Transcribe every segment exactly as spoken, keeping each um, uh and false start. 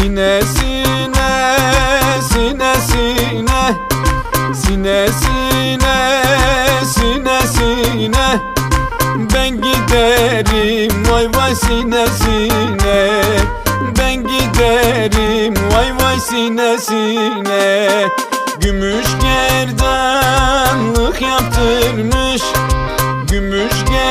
Sine sine, sine sine, sine sine, sine sine, ben giderim vay vay sine sine, ben giderim vay vay sine sine. Gümüş gerdanlık yaptırmış, gümüş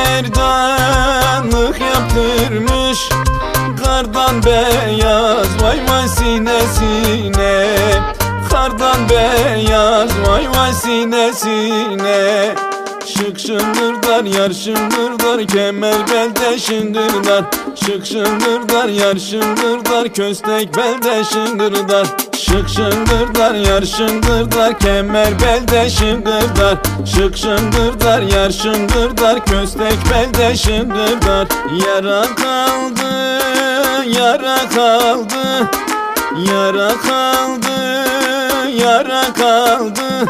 gerdanlık yaptırmış, kardan beyaz vay vay sine sine, kardan beyaz vay vay sine sine. Şık şıngırdar yar şıngırdar, kemer belde şıngırdar. Şık şıngırdar yar şıngırdar, köstek belde şıngırdar. Şık şıngırdar yar şıngırdar, kemer belde şıngırdar. Şık şıngırdar yar şıngırdar, köstek belde şıngırdar. Yara kaldı, yara kaldı, yara kaldı, yara kaldı.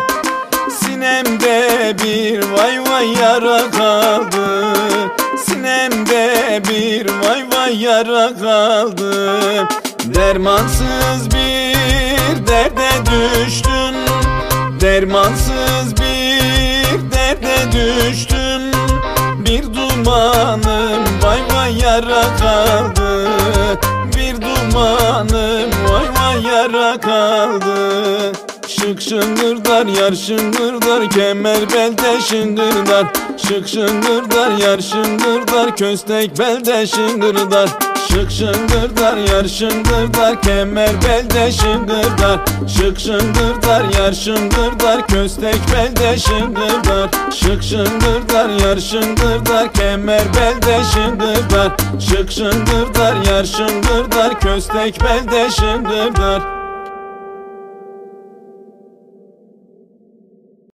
Sinemde bir vay vay yara kaldı, sinemde bir vay vay yara kaldı. Dermansız bir derde düştüm, dermansız bir derde düştüm. Bir dumanım vay vay yara kaldı, bir dumanım vay vay yara kaldı. Şık şıngırdar yar şıngırdar, kemer belde şıngırdar. Şık şıngırdar yar şıngırdar, köstek belde şıngırdar. Şık şıngırdar yar şıngırdar, kemer belde şıngırdar. Şık şıngırdar yar şıngırdar, köstek belde şıngırdar. Şık şıngırdar yar şıngırdar, kemer belde şıngırdar. Şık şıngırdar yar şıngırdar, köstek belde şıngırdar.